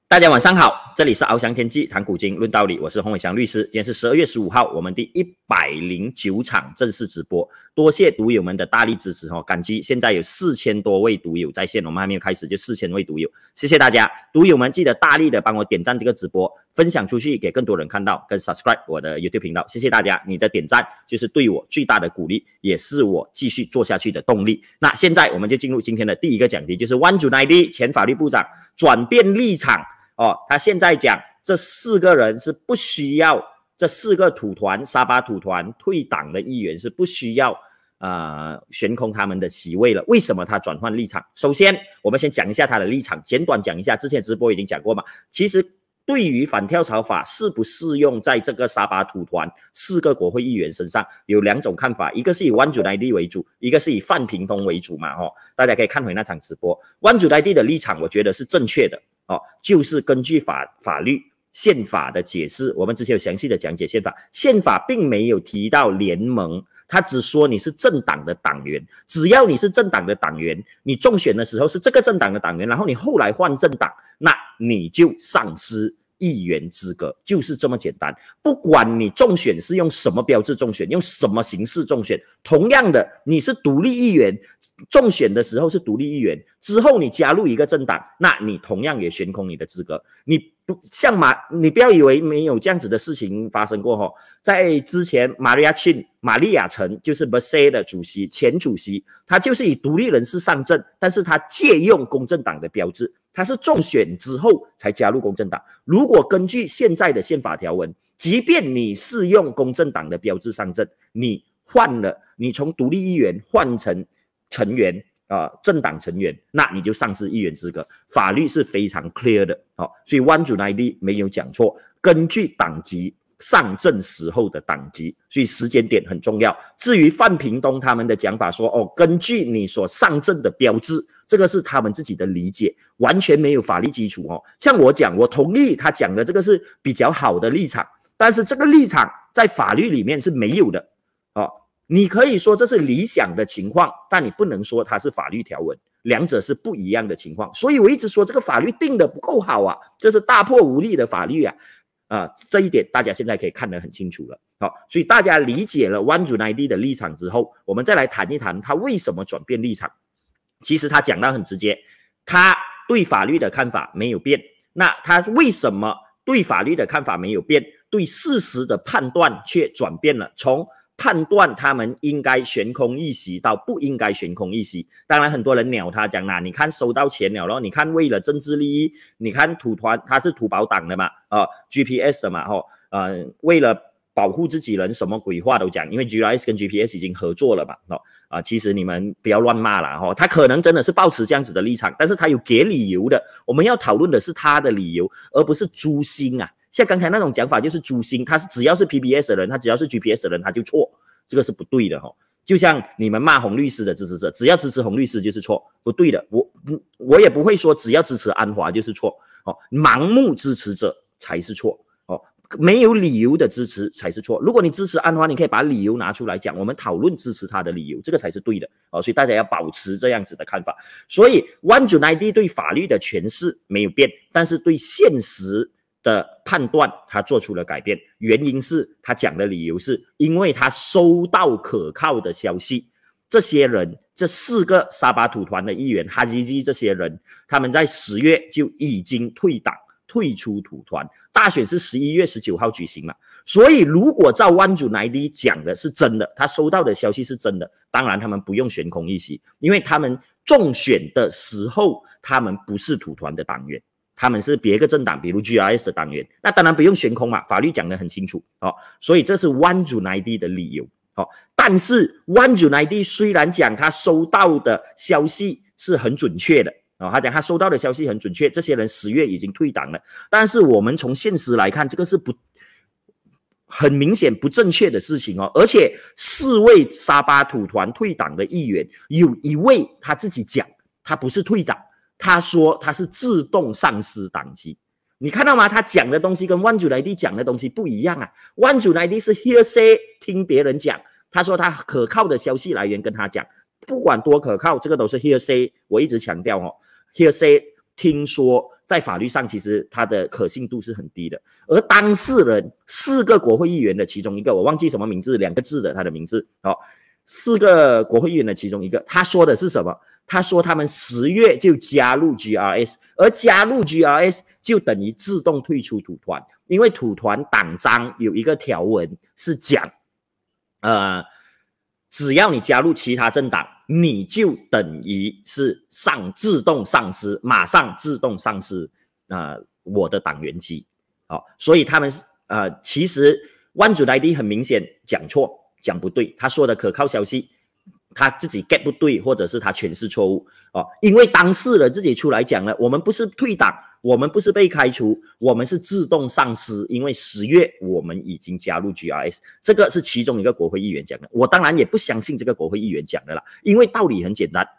大家晚上好，这里是翱翔天际谈古今论道理，我是洪伟翔律师。今天是12月15号，我们第109场正式直播，多谢读友们的大力支持哦，感激现在有4000多位读友在线，我们还没有开始就4000位读友，谢谢大家，读友们记得大力的帮我点赞这个直播，分享出去给更多人看到，跟 subscribe 我的 YouTube 频道，谢谢大家，你的点赞就是对我最大的鼓励，也是我继续做下去的动力。那现在我们就进入今天的第一个讲题，就是Wan Junaidi前法律部长转变立场。他现在讲这4个人是不需要，这4个土团沙巴土团退党的议员是不需要悬空他们的席位了。为什么他转换立场？首先我们先讲一下他的立场，简短讲一下，之前直播已经讲过嘛。其实对于反跳槽法适不适用在这个沙巴土团4个国会议员身上，有2种看法，一个是以Wan Junaidi为主，一个是以范平东为主嘛。大家可以看回那场直播。Wan Junaidi的立场我觉得是正确的。就是根据法律宪法的解释，我们之前有详细的讲解宪法，宪法并没有提到联盟，他只说你是政党的党员，只要你是政党的党员，你中选的时候是这个政党的党员，然后你后来换政党，那你就丧失议员资格，就是这么简单。不管你中选是用什么标志中选，用什么形式中选，同样的，你是独立议员，中选的时候是独立议员，之后你加入一个政党，那你同样也悬空你的资格。你不要以为没有这样子的事情发生过在之前玛利亚陈就是 Bersih 的前主席，他就是以独立人士上阵，但是他借用公正党的标志。他是中选之后才加入公正党。如果根据现在的宪法条文，即便你是用公正党的标志上阵，你从独立议员换成成员政党成员，那你就丧失议员资格。法律是非常 clear 的所以Wan Junaidi没有讲错，根据党籍上阵时候的党籍，所以时间点很重要。至于范平东他们的讲法说根据你所上阵的标志，这个是他们自己的理解，完全没有法律基础像我讲，我同意他讲的这个是比较好的立场，但是这个立场在法律里面是没有的你可以说这是理想的情况，但你不能说它是法律条文，两者是不一样的情况。所以我一直说这个法律定的不够好这是大破无力的法律这一点大家现在可以看得很清楚了所以大家理解了Wan Junaidi的立场之后，我们再来谈一谈他为什么转变立场。其实他讲得很直接，他对法律的看法没有变。那他为什么对法律的看法没有变，对事实的判断却转变了，从判断他们应该悬空一席到不应该悬空一席。当然很多人鸟他讲你看收到钱了咯，你看为了政治利益，你看土团他是土保党的嘛GPS 的嘛为了保护自己人，什么鬼话都讲，因为 GRS 跟 GPS 已经合作了嘛其实你们不要乱骂啦他可能真的是抱持这样子的立场，但是他有给理由的，我们要讨论的是他的理由，而不是诛心像刚才那种讲法就是诛心，他是只要是 PBS 的人，他只要是 GPS 的人他就错，这个是不对的就像你们骂洪律师的支持者，只要支持洪律师就是错，不对的。我也不会说只要支持安华就是错盲目支持者才是错没有理由的支持才是错。如果你支持安华，你可以把理由拿出来讲，我们讨论支持他的理由，这个才是对的所以大家要保持这样子的看法。所以Wan Junaidi对法律的诠释没有变，但是对现实的判断他做出了改变，原因是他讲的理由是因为他收到可靠的消息，这些人这4个沙巴土团的议员哈基基这些人，他们在10月就已经退党退出土团，大选是11月19号举行嘛，所以如果照Wan Junaidi讲的是真的，他收到的消息是真的，当然他们不用悬空一席，因为他们中选的时候他们不是土团的党员，他们是别个政党，比如 GRS 的党员，那当然不用悬空嘛，法律讲得很清楚所以这是Wan Junaidi的理由但是Wan Junaidi虽然讲他收到的消息是很准确的他讲他收到的消息很准确，这些人10月已经退党了，但是我们从现实来看，这个是很明显不正确的事情而且4位沙巴土团退党的议员，有1位他自己讲他不是退党，他说他是自动丧失党籍。你看到吗？他讲的东西跟Wan Junaidi讲的东西不一样Wan Junaidi是 hearsay 听别人讲，他说他可靠的消息来源跟他讲，不管多可靠，这个都是 hearsay， 我一直强调hearsay 听说在法律上其实它的可信度是很低的。而当事人4个国会议员的其中一个，我忘记什么名字，2个字的他的名字4个国会议员的其中一个，他说的是什么？他说他们10月就加入 GRS， 而加入 GRS 就等于自动退出土团，因为土团党章有一个条文是讲，只要你加入其他政党，你就等于是自动丧失，马上自动丧失我的党员机。所以他们其实万祖来地很明显讲错。讲不对，他说的可靠消息，他自己 get 不对，或者是他诠释错误因为当事人自己出来讲了，我们不是退党，我们不是被开除，我们是自动丧失，因为10月我们已经加入 GRS， 这个是其中一个国会议员讲的。我当然也不相信这个国会议员讲的啦，因为道理很简单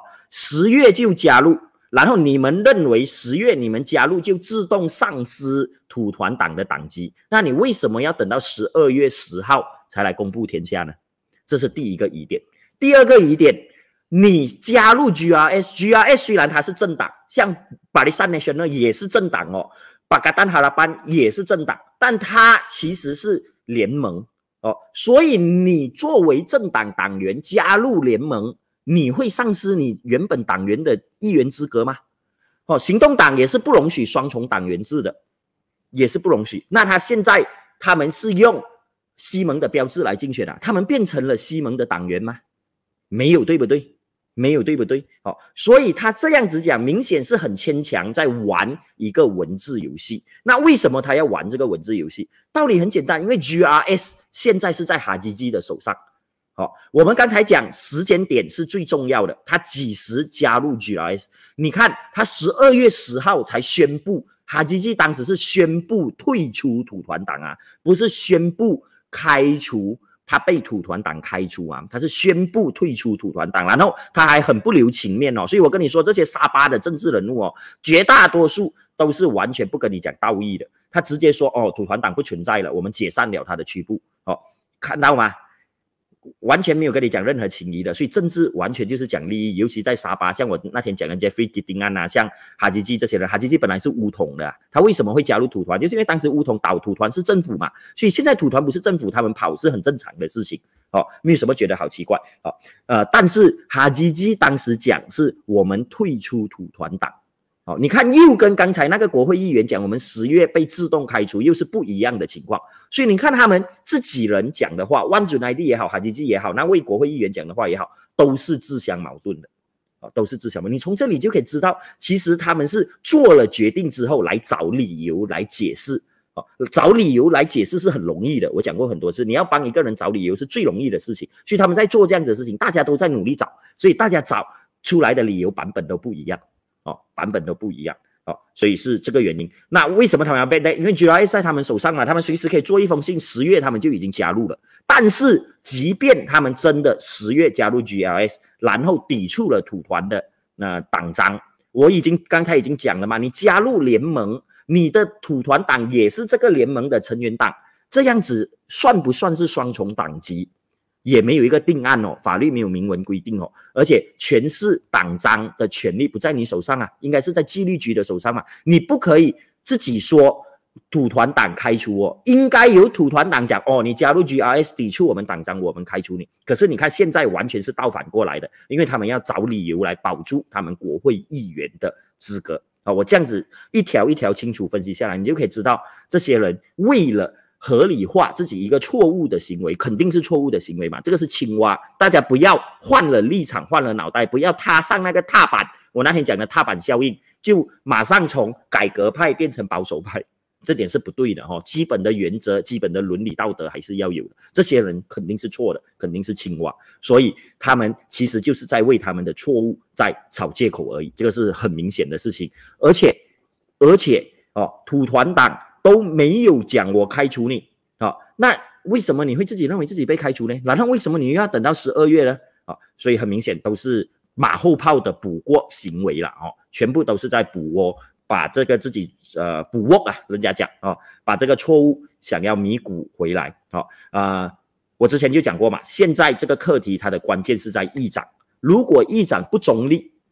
10月就加入，然后你们认为10月你们加入就自动丧失土团党的党籍，那你为什么要等到12月10号才来公布天下呢？这是第一个疑点。第二个疑点，你加入 GRS 虽然它是政党，像巴里山 National 也是政党巴格丹哈拉班也是政党，但它其实是联盟所以你作为政党党员加入联盟，你会丧失你原本党员的议员资格吗？行动党也是不容许双重党员制的，也是不容许。那他们是用西蒙的标志来竞选他们变成了西蒙的党员吗？没有，对不对？没有，对不对？所以他这样子讲，明显是很牵强，在玩一个文字游戏。那为什么他要玩这个文字游戏？道理很简单，因为 GRS 现在是在哈基基的手上。我们刚才讲时间点是最重要的，他几时加入 GRS？ 你看他12月10号才宣布，哈基基当时是宣布退出土团党不是宣布开除，他被土团党开除他是宣布退出土团党，然后他还很不留情面所以我跟你说，这些沙巴的政治人物绝大多数都是完全不跟你讲道义的，他直接说土团党不存在了，我们解散了他的区部看到吗？完全没有跟你讲任何情谊的，所以政治完全就是讲利益，尤其在沙巴，像我那天讲的 Jeffrey Giting 像哈基基这些人，哈基基本来是巫统的他为什么会加入土团？就是因为当时巫统倒土团是政府嘛，所以现在土团不是政府，他们跑是很正常的事情没有什么觉得好奇怪但是哈基基当时讲是我们退出土团党你看又跟刚才那个国会议员讲我们10月被自动开除又是不一样的情况，所以你看他们自己人讲的话，万祖乃地也好，哈基基也好，那位国会议员讲的话也好，都是自相矛盾的都是自相矛盾。你从这里就可以知道，其实他们是做了决定之后来找理由来解释找理由来解释是很容易的，我讲过很多次，你要帮一个人找理由是最容易的事情，所以他们在做这样子的事情，大家都在努力找，所以大家找出来的理由版本都不一样版本都不一样所以是这个原因。那为什么他们要被因为 GRS 在他们手上他们随时可以做一封信，10月他们就已经加入了。但是即便他们真的10月加入 GRS， 然后抵触了土团的党章，我刚才已经讲了嘛，你加入联盟，你的土团党也是这个联盟的成员党，这样子算不算是双重党籍？也没有一个定案法律没有明文规定而且诠释党章的权利不在你手上应该是在纪律局的手上嘛，你不可以自己说土团党开除应该由土团党讲你加入 GRS 抵触我们党章，我们开除你。可是你看现在完全是倒反过来的，因为他们要找理由来保住他们国会议员的资格我这样子一条一条清楚分析下来，你就可以知道这些人为了合理化自己一个错误的行为，肯定是错误的行为嘛，这个是青蛙，大家不要换了立场换了脑袋，不要踏上那个踏板，我那天讲的踏板效应，就马上从改革派变成保守派，这点是不对的基本的原则基本的伦理道德还是要有的，这些人肯定是错的，肯定是青蛙，所以他们其实就是在为他们的错误在找借口而已，这个是很明显的事情。而且土团党都没有讲我开除你那为什么你会自己认为自己被开除呢？然后为什么你又要等到12月呢所以很明显都是马后炮的补锅行为了全部都是在补锅，把这个自己补锅人家讲把这个错误想要弥补回来我之前就讲过嘛，现在这个课题它的关键是在议长，如果议长不中立，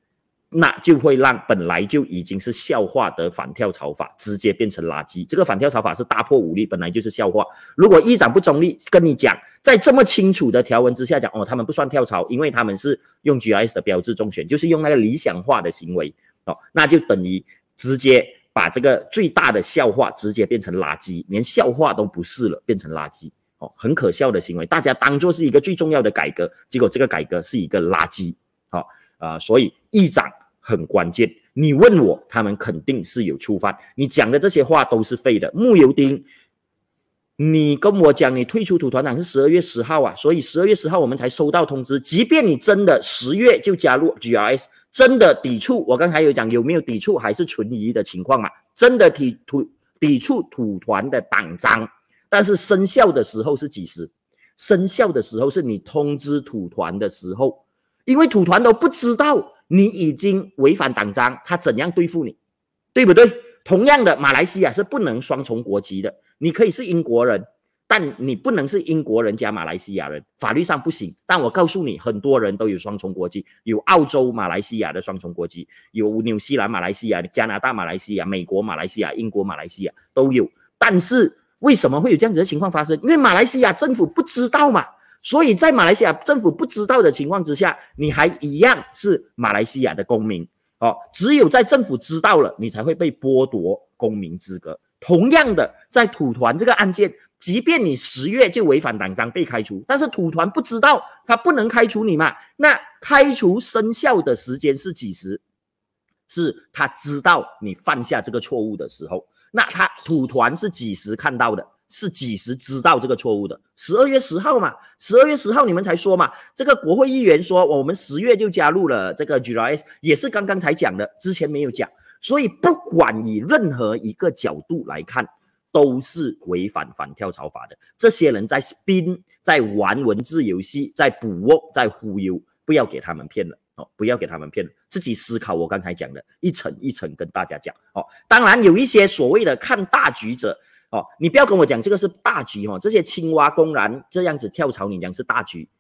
那就会让本来就已经是笑话的反跳槽法直接变成垃圾。这个反跳槽法是大破武力，本来就是笑话。如果议长不中立，跟你讲，在这么清楚的条文之下讲，他们不算跳槽，因为他们是用 GRS 的标志中选，就是用那个理想化的行为那就等于直接把这个最大的笑话直接变成垃圾，连笑话都不是了，变成垃圾很可笑的行为。大家当作是一个最重要的改革，结果这个改革是一个垃圾所以议长很关键。你问我，他们肯定是有触犯。你讲的这些话都是废的。慕尤丁，你跟我讲你退出土团党是12月10号啊，所以12月10号我们才收到通知。即便你真的10月就加入 GRS， 真的抵触，我刚才有讲有没有抵触还是存疑的情况嘛？真的抵触土团的党章，但是生效的时候是几时？生效的时候是你通知土团的时候。因为土团都不知道你已经违反党章，他怎样对付你，对不对？同样的，马来西亚是不能双重国籍的，你可以是英国人，但你不能是英国人加马来西亚人，法律上不行。但我告诉你，很多人都有双重国籍，有澳洲马来西亚的双重国籍，有纽西兰马来西亚、加拿大马来西亚、美国马来西亚、英国马来西亚都有。但是为什么会有这样子的情况发生？因为马来西亚政府不知道嘛。所以在马来西亚政府不知道的情况之下，你还一样是马来西亚的公民只有在政府知道了，你才会被剥夺公民资格。同样的，在土团这个案件，即便你10月就违反党章被开除，但是土团不知道，他不能开除你嘛。那开除生效的时间是几时？是他知道你犯下这个错误的时候。那他土团是几时看到的？是几时知道这个错误的？12月10号嘛，12月10号你们才说嘛。这个国会议员说我们10月就加入了这个 GRS， 也是刚刚才讲的，之前没有讲。所以不管以任何一个角度来看，都是违反反跳槽法的。这些人在 spin， 在玩文字游戏，在捕获，在忽悠，不要给他们骗了不要给他们骗了，自己思考我刚才讲的，一层一层跟大家讲当然有一些所谓的看大局者你不要跟我讲这个是大局这些青蛙公然这样子跳槽，你讲是大局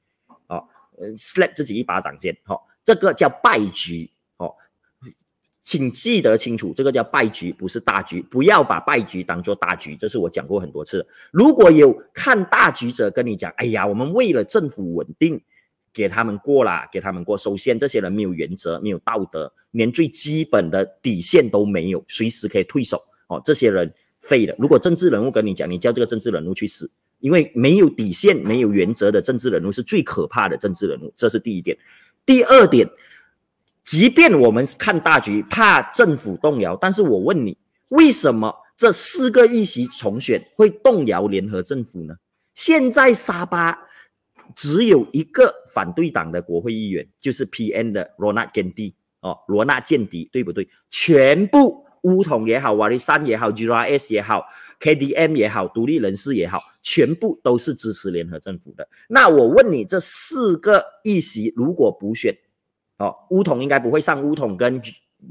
slap 自己一巴掌先这个叫败局请记得清楚，这个叫败局，不是大局，不要把败局当作大局，这是我讲过很多次。如果有看大局者跟你讲，哎呀，我们为了政府稳定，给他们过啦，给他们过。首先，这些人没有原则，没有道德，连最基本的底线都没有，随时可以退手这些人废了。如果政治人物跟你讲，你叫这个政治人物去死，因为没有底线、没有原则的政治人物是最可怕的政治人物，这是第一点。第二点，即便我们看大局，怕政府动摇，但是我问你，为什么这4个议席重选会动摇联合政府呢？现在沙巴只有一个反对党的国会议员，就是 PN 的罗纳甘地罗纳健迪，对不对？全部乌统也好，瓦利山也好 ，GRS 也好 ，KDM 也好，独立人士也好，全部都是支持联合政府的。那我问你，这4个议席如果补选乌统应该不会上，乌统跟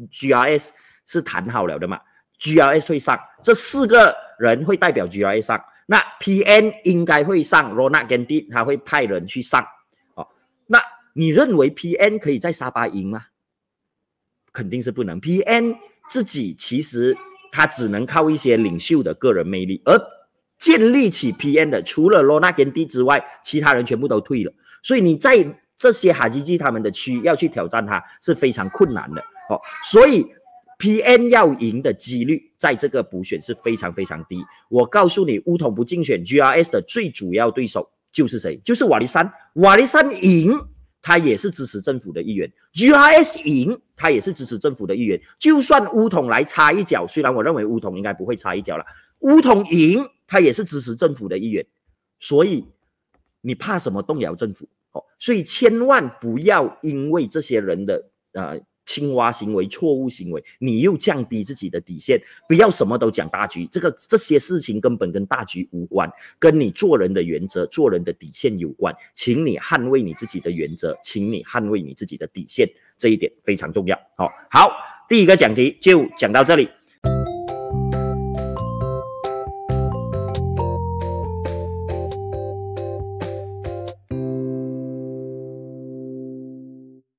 GRS 是谈好了的嘛 ，GRS 会上，这4个人会代表 GRS 上。那 PN 应该会上 Ronald Gandhi 他会派人去上那你认为 PN 可以在沙巴赢吗？肯定是不能。PN 自己其实他只能靠一些领袖的个人魅力，而建立起 PN 的除了 Ronald Gandhi 之外，其他人全部都退了，所以你在这些哈基基他们的区要去挑战他是非常困难的所以PN 要赢的几率在这个补选是非常非常低。我告诉你，乌统不竞选 GRS 的最主要对手就是谁？就是瓦利山。瓦利山赢，他也是支持政府的议员 ；GRS 赢，他也是支持政府的议员。就算乌统来插一脚，虽然我认为乌统应该不会插一脚了，乌统赢，他也是支持政府的议员。所以你怕什么动摇政府所以千万不要因为这些人的青蛙行为、错误行为，你又降低自己的底线，不要什么都讲大局。这些事情根本跟大局无关，跟你做人的原则、做人的底线有关。请你捍卫你自己的原则，请你捍卫你自己的底线，这一点非常重要。好，第一个讲题就讲到这里。